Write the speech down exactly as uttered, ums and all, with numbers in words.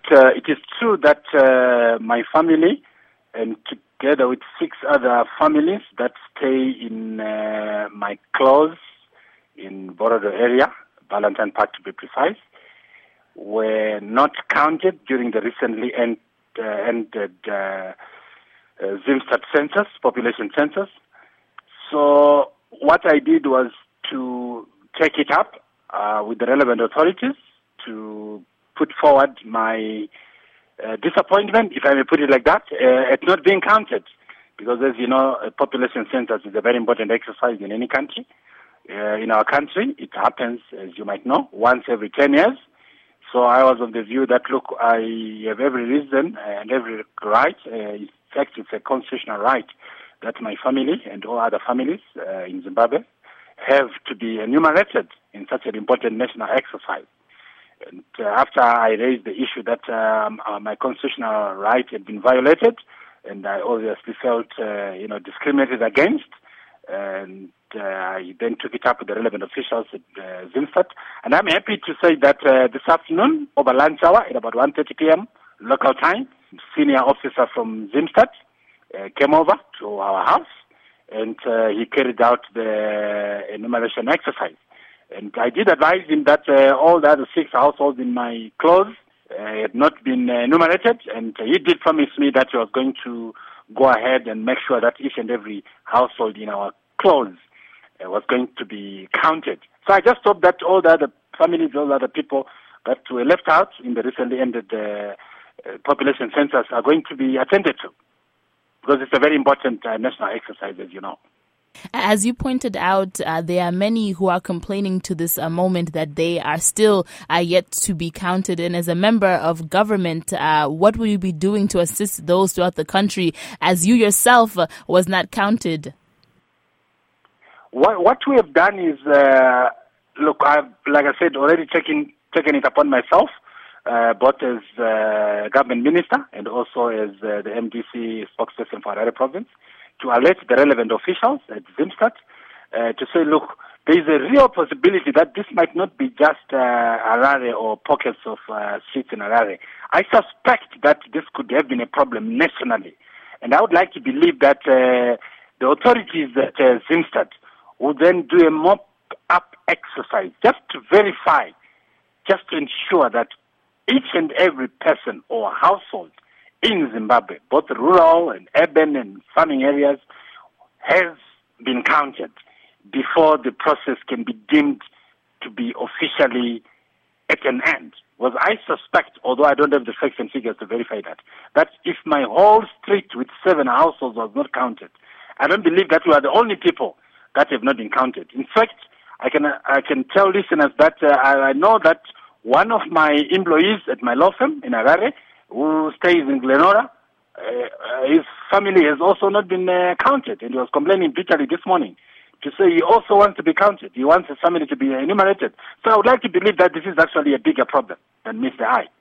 uh, it is true that uh, my family, and together with six other families that stay in uh, my close in Borodo area, Valentine Park to be precise, were not counted during the recently end, uh, ended uh, uh, Zimstad census, population census. So what I did was to take it up uh, with the relevant authorities to put forward my uh, disappointment, if I may put it like that, uh, at not being counted. Because as you know, a population census is a very important exercise in any country. Uh, in our country, it happens, as you might know, once every ten years. So I was of the view that, look, I have every reason and every right. Uh, in fact, it's a constitutional right that my family and all other families uh, in Zimbabwe have to be enumerated in such an important national exercise. And uh, after I raised the issue that um, uh, my constitutional right had been violated, and I obviously felt, uh, you know, discriminated against, and uh, I then took it up with the relevant officials at uh, Zimstad. And I'm happy to say that uh, this afternoon, over lunch hour, at about one thirty p.m. local time, senior officer from Zimstad uh, came over to our house, and uh, he carried out the enumeration exercise. And I did advise him that uh, all the other six households in my close uh, had not been uh, enumerated, and uh, he did promise me that he was going to go ahead and make sure that each and every household in our close uh, was going to be counted. So I just hope that all the other families, all the other people that were left out in the recently ended uh, uh, population census are going to be attended to, because it's a very important uh, national exercise, as you know. As you pointed out, uh, there are many who are complaining to this uh, moment that they are still uh, yet to be counted. And as a member of government, uh, what will you be doing to assist those throughout the country as you yourself uh, was not counted? What, what we have done is, uh, look, I've, like I said, already taken, taken it upon myself, uh, both as uh, government minister and also as uh, the M D C spokesperson for Harare province, to alert the relevant officials at Zimstad uh, to say, look, there is a real possibility that this might not be just uh, Harare or pockets of uh, streets in Harare. I suspect that this could have been a problem nationally. And I would like to believe that uh, the authorities at uh, Zimstad would then do a mop-up exercise just to verify, just to ensure that each and every person or household in Zimbabwe, both rural and urban and farming areas, has been counted before the process can be deemed to be officially at an end. Because I suspect, although I don't have the facts and figures to verify that, that if my whole street with seven households was not counted, I don't believe that we are the only people that have not been counted. In fact, I can I can tell listeners that uh, I, I know that one of my employees at my law firm in Harare, who stays in Glenora, uh, his family has also not been uh, counted, and he was complaining bitterly this morning to say he also wants to be counted. He wants his family to be enumerated. So I would like to believe that this is actually a bigger problem than meets the eye.